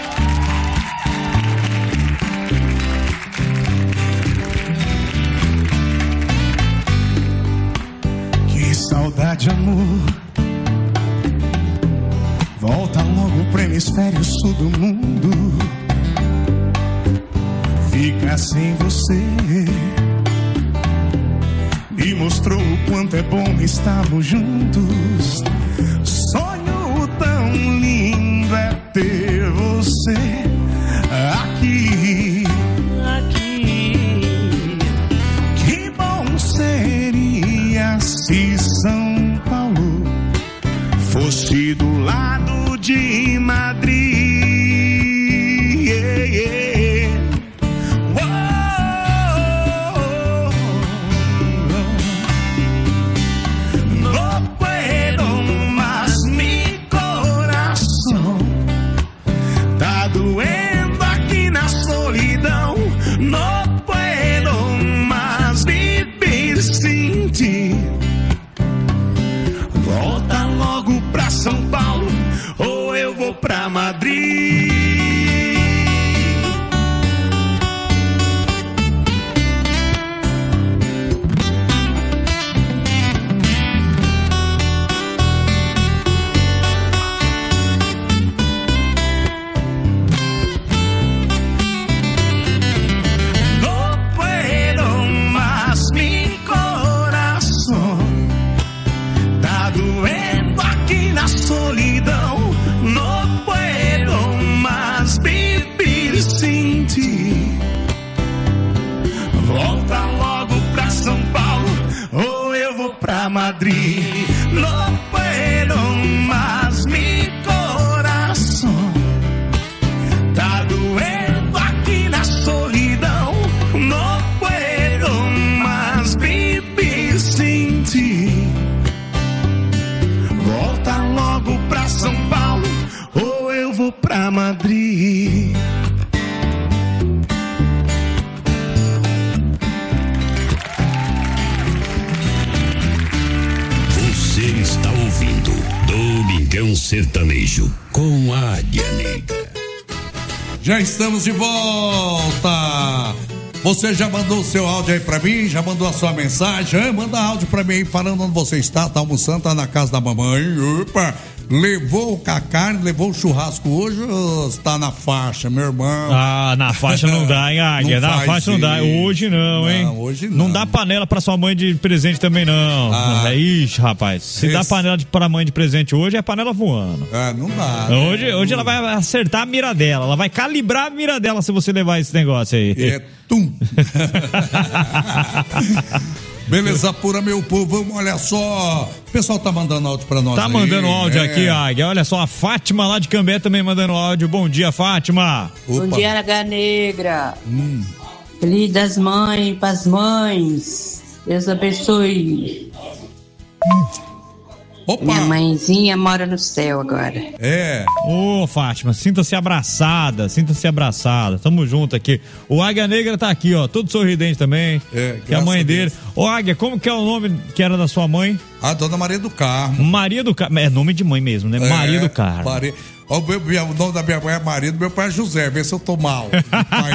Que saudade, amor. Volta logo pro hemisfério sul do mundo. Fica sem você. Me mostrou o quanto é bom estarmos juntos. Sonho tão lindo é ter você aqui. Aqui. Que bom seria se São Paulo fosse do lado de Madrid. Yeah, yeah. São Paulo ou eu vou pra Madrid. No puedo más, mi corazón tá doendo aqui na solidão. Não puedo mais viver sem ti. Volta logo pra São Paulo ou eu vou pra Madrid. Não puedo mais, mi coração tá doendo aqui na solidão. Não puedo mais viver sem ti. Volta logo pra São Paulo ou eu vou pra Madrid. Você está ouvindo Domingão Sertanejo com a Águia Negra. Já estamos de volta. Você já mandou o seu áudio aí pra mim? Já mandou a sua mensagem? Manda áudio pra mim aí falando onde você está. Tá almoçando, tá na casa da mamãe. Opa! Levou a carne, levou o churrasco hoje ou está na faixa, meu irmão? Ah, na faixa não dá, hein, Águia? Na faixa não dá. Hoje não, hein? Não, hoje não. Não dá panela pra sua mãe de presente também, não. Ah. Ixi, rapaz. Se Esse... dá panela de, pra mãe de presente hoje, é panela voando. Ah, não dá. Hoje, né? hoje ela vai acertar a mira dela. Ela vai calibrar a mira dela se você levar esse negócio aí. É tum. Beleza pura, meu povo, olha só, o pessoal tá mandando áudio pra nós. Tá aí, mandando áudio é. aqui, Águia, olha só, a Fátima lá de Cambé também mandando áudio. Bom dia, Fátima. Opa. Bom dia, H Negra. Hum. Feliz das mães, pras mães, Deus abençoe. Hum. Opa. Minha mãezinha mora no céu agora. É. Ô, Fátima, sinta-se abraçada, sinta-se abraçada. Tamo junto aqui. O Águia Negra tá aqui, ó, todo sorridente também. É, que é a mãe dele. Ô, Águia, como que é o nome que era da sua mãe? A Dona Maria do Carmo. Maria do Carmo, é nome de mãe mesmo, né? É, Maria do Carmo. Maria... O, meu, o nome da minha mãe é Maria, do meu pai é José, vê se eu tô mal. Pai,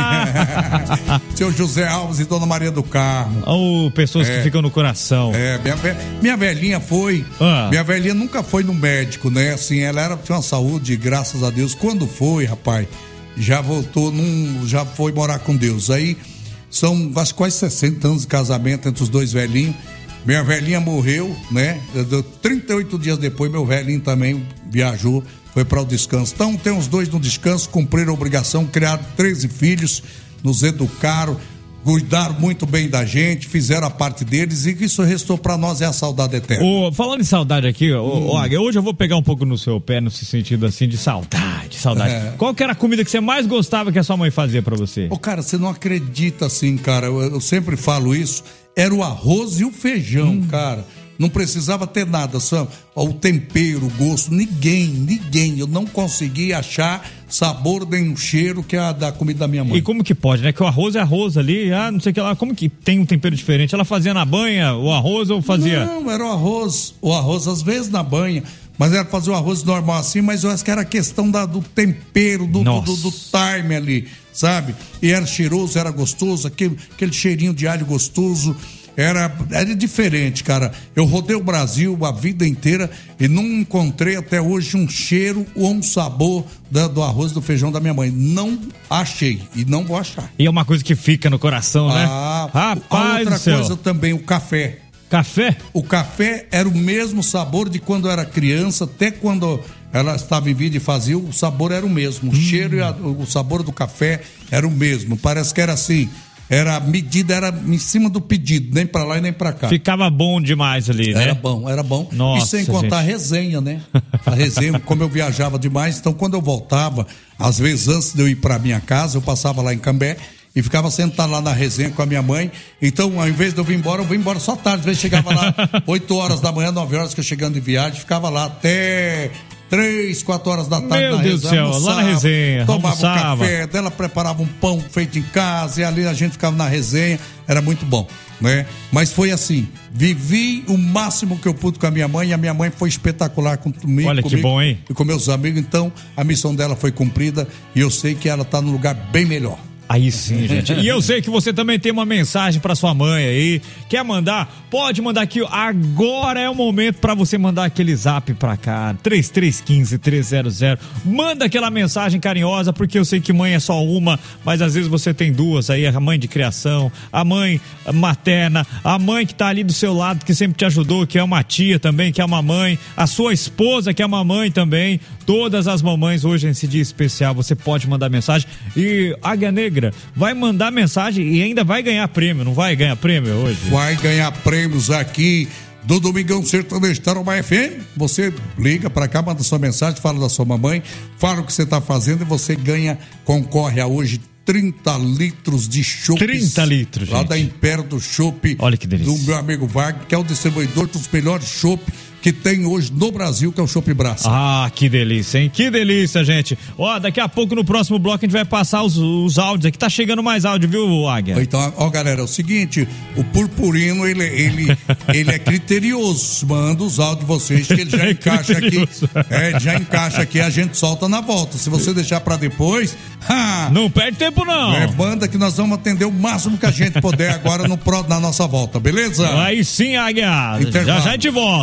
mãe. Seu José Alves e Dona Maria do Carmo. Ou oh, pessoas é, que ficam no coração. É, minha, minha velhinha foi, ah. minha velhinha nunca foi no médico, né? Assim, ela era, tinha uma saúde, graças a Deus. Quando foi, rapaz, já voltou, num, já foi morar com Deus. Aí, são acho, quase sessenta anos de casamento entre os dois velhinhos. Minha velhinha morreu, né? trinta e oito dias depois, meu velhinho também viajou. Foi para o descanso. Então, tem os dois no descanso, cumpriram a obrigação, criaram treze filhos, nos educaram, cuidaram muito bem da gente, fizeram a parte deles e isso restou para nós é a saudade eterna. Ô, falando em saudade aqui, ó, hum. ó, hoje eu vou pegar um pouco no seu pé, nesse sentido assim, de saudade, saudade. É. Qual que era a comida que você mais gostava que a sua mãe fazia para você? Ô, cara, você não acredita assim, cara, eu, eu sempre falo isso, era o arroz e o feijão, hum. cara. Não precisava ter nada, só o tempero, o gosto, ninguém, ninguém. Eu não consegui achar sabor nem o cheiro que é a da comida da minha mãe. E como que pode, né? Que o arroz é arroz ali, ah, não sei o que lá, como que tem um tempero diferente? Ela fazia na banha o arroz ou fazia? Não, era o arroz, o arroz às vezes na banha, mas era fazer o arroz normal assim, mas eu acho que era a questão da, do tempero, do, do, do, do time ali, sabe? E era cheiroso, era gostoso, aquele, aquele cheirinho de alho gostoso. Era, era diferente, cara. Eu rodei o Brasil a vida inteira e não encontrei até hoje um cheiro ou um sabor da, do arroz e do feijão da minha mãe. Não achei e não vou achar. E é uma coisa que fica no coração, né? Ah, rapaz, outra coisa também, o café. Café? O café era o mesmo sabor de quando eu era criança, até quando ela estava em vida e fazia, o sabor era o mesmo. O hum. cheiro e a, o sabor do café era o mesmo. Parece que era assim. Era a medida, era em cima do pedido, nem pra lá e nem pra cá. Ficava bom demais ali, né? Era bom, era bom. Nossa, e sem contar gente. a resenha, né? A resenha, como eu viajava demais, então quando eu voltava, às vezes antes de eu ir pra minha casa, eu passava lá em Cambé e ficava sentado lá na resenha com a minha mãe. Então, ao invés de eu vir embora, eu vim embora só tarde. Às vezes chegava lá oito horas da manhã, nove horas que eu chegando de viagem, ficava lá até três, quatro horas da tarde. Meu na Deus resenha, do céu, lá na resenha, tomava almoçava. um café, ela preparava um pão feito em casa e ali a gente ficava na resenha, era muito bom, né? Mas foi assim, vivi o máximo que eu pude com a minha mãe e a minha mãe foi espetacular comigo. Olha comigo, que bom, hein? E com meus amigos, então a missão dela foi cumprida e eu sei que ela tá num lugar bem melhor. Aí sim, gente. E eu sei que você também tem uma mensagem pra sua mãe aí. Quer mandar? Pode mandar aqui. Agora é o momento pra você mandar aquele zap pra cá. três três um cinco, três zero zero. Manda aquela mensagem carinhosa, porque eu sei que mãe é só uma, mas às vezes você tem duas aí. A mãe de criação, a mãe materna, a mãe que tá ali do seu lado, que sempre te ajudou, que é uma tia também, que é uma mãe, a sua esposa, que é uma mãe também. Todas as mamães hoje nesse dia especial, você pode mandar mensagem. E Águia Negra vai mandar mensagem e ainda vai ganhar prêmio, não vai ganhar prêmio hoje? Vai ganhar prêmios aqui do Domingão Sertanejo Tarobá F M. Você liga pra cá, manda sua mensagem, fala da sua mamãe, fala o que você tá fazendo e você ganha, concorre a hoje trinta litros de chopp. trinta litros, lá gente. Da Império do Chopp. Olha que delícia. Do meu amigo Wagner, que é o distribuidor dos melhores chopp que tem hoje no Brasil, que é o Chopp Brasa. Ah, que delícia, hein? Que delícia, gente. Ó, daqui a pouco no próximo bloco a gente vai passar os, os áudios aqui. Tá chegando mais áudio, viu, Águia? Então, ó, galera, é o seguinte, o Purpurino, ele, ele, ele é criterioso. Manda os áudios de vocês, que ele já é encaixa aqui. É, já encaixa aqui, a gente solta na volta. Se você deixar pra depois... Ha, não perde tempo, não. É banda que nós vamos atender o máximo que a gente puder agora no, na nossa volta, beleza? Aí sim, Águia. Já já a gente volta. E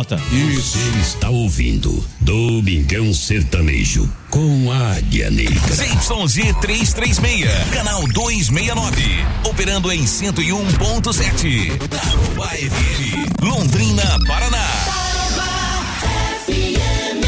Isso. Você está ouvindo Domingão Sertanejo com a Águia Negra. Z Y Z trezentos e trinta e seis, canal duzentos e sessenta e nove, operando em cento e um ponto sete. Tarobá F M, Londrina, Paraná. F M,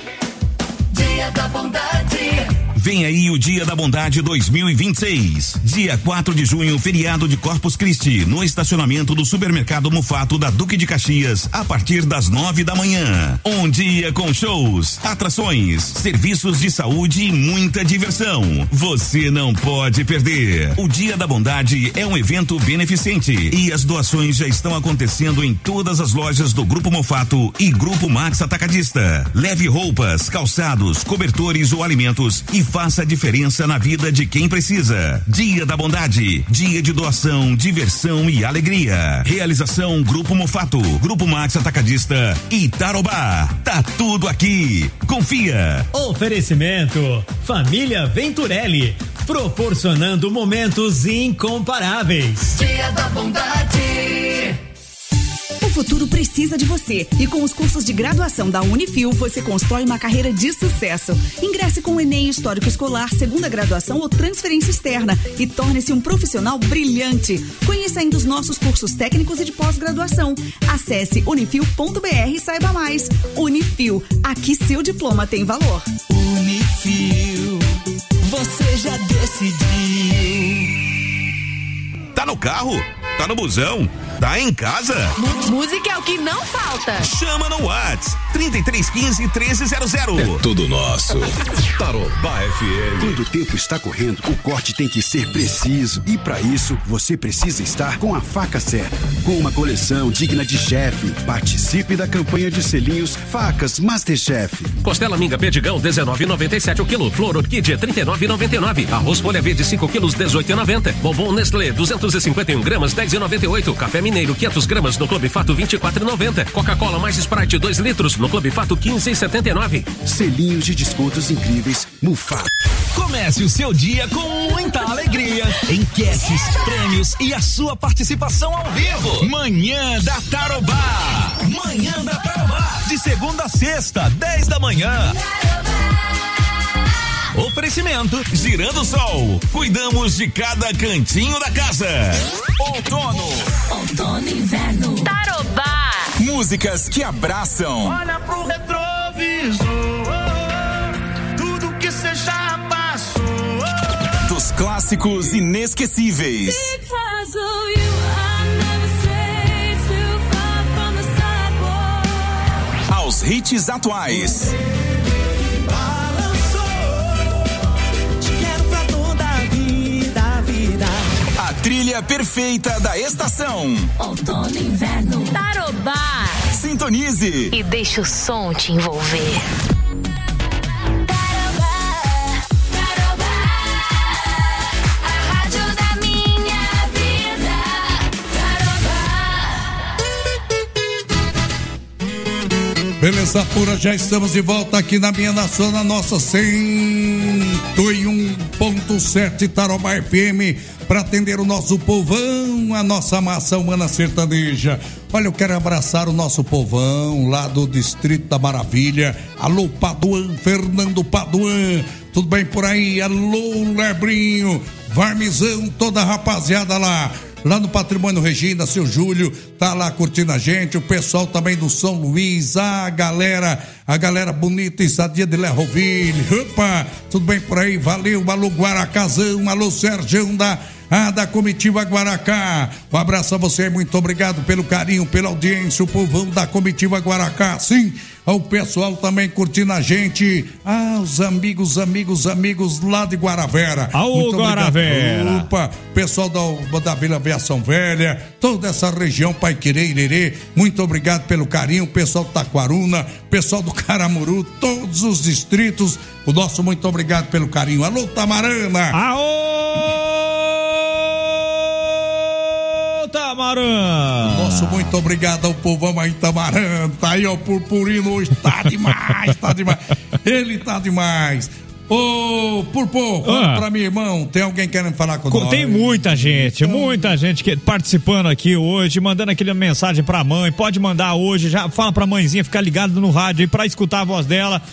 Dia da Bondade. Vem aí o Dia da Bondade dois mil e vinte e seis. Dia quatro de junho, feriado de Corpus Christi, no estacionamento do supermercado Mufato da Duque de Caxias, a partir das nove da manhã. Um dia com shows, atrações, serviços de saúde e muita diversão. Você não pode perder. O Dia da Bondade é um evento beneficente e as doações já estão acontecendo em todas as lojas do Grupo Mufato e Grupo Max Atacadista. Leve roupas, calçados, cobertores ou alimentos e faça a diferença na vida de quem precisa. Dia da Bondade, dia de doação, diversão e alegria. Realização Grupo Mufato, Grupo Max Atacadista e Tarobá. Tá tudo aqui. Confia. Oferecimento Família Venturelli, proporcionando momentos incomparáveis. Dia da Bondade. O futuro precisa de você e com os cursos de graduação da Unifil você constrói uma carreira de sucesso. Ingresse com o Enem Histórico Escolar, segunda graduação ou transferência externa e torne-se um profissional brilhante. Conheça ainda os nossos cursos técnicos e de pós-graduação. Acesse unifil ponto br e saiba mais. Unifil, aqui seu diploma tem valor. Unifil, você já decidiu. Tá no carro? Tá no busão? Tá em casa? Música é o que não falta. Chama no WhatsApp trinta e três quinze, treze zero zero. É tudo nosso. Tarobá F M. Quando o tempo está correndo, o corte tem que ser preciso. E para isso, você precisa estar com a faca certa. Com uma coleção digna de chefe. Participe da campanha de selinhos Facas Masterchef. Costela minga Perdigão, dezenove e noventa e sete o quilo. Flor Orquídea, trinta e nove e noventa e nove. Arroz folha verde, cinco quilos, dezoito e noventa. Bombom Nestlé, duzentos e cinquenta e um gramas, dez e noventa e oito. Café Mineiro, quinhentos gramas, no Clube Fato, vinte e quatro e noventa. Coca-Cola mais Sprite, dois litros, no Clube Fato, quinze e setenta e nove. Selinhos de descontos incríveis, Mufato. Comece o seu dia com muita alegria. Enquetes, prêmios e a sua participação ao vivo. Manhã da Tarobá. Manhã da Tarobá. De segunda a sexta, dez da manhã. Oferecimento Girando Sol. Cuidamos de cada cantinho da casa. Outono. Outono e inverno. Tarobá. Músicas que abraçam. Olha pro retrovisor. Tudo que cê já passou. Dos clássicos inesquecíveis. Aos hits atuais. A trilha perfeita da estação. Outono e inverno. Tarobá. Sintonize. E deixa o som te envolver. Beleza pura, já estamos de volta aqui na minha nação, na nossa cento e um ponto sete Tarobá F M, para atender o nosso povão, a nossa massa humana sertaneja. Olha, eu quero abraçar o nosso povão lá do Distrito da Maravilha. Alô, Paduan, Fernando Paduan, tudo bem por aí? Alô, Lebrinho, Varmizão, toda a rapaziada lá. Lá no Patrimônio Regina, seu Júlio tá lá curtindo a gente, o pessoal também do São Luís, a galera, a galera bonita e sadia de Lerroville. Opa, tudo bem por aí? Valeu, alô Guaracazão, alô Sergião da, ah, da comitiva Guaracá. Um abraço a você, muito obrigado pelo carinho, pela audiência, o povão da comitiva Guaracá, sim. O pessoal também curtindo a gente. Ah, os amigos, amigos, amigos lá de Guaravera. Aô, Guaravera. Opa, pessoal da, da Vila Aviação Velha, toda essa região, Paiquerê, Irerê, muito obrigado pelo carinho. Pessoal do Taquaruna, pessoal do Caramuru, todos os distritos, o nosso muito obrigado pelo carinho. Alô, Tamarana. Aô, Tamarana. Nosso muito obrigado ao povão aí, Tamarana. Tá aí, ó, o Purpurino hoje tá demais, tá demais. Ele tá demais. Ô, Purpô, conta ah. pra mim, irmão, tem alguém querendo falar com nós? Tem muita gente, então... muita gente que, participando aqui hoje, mandando aquela mensagem pra mãe, pode mandar hoje, já fala pra mãezinha ficar ligada no rádio aí pra escutar a voz dela,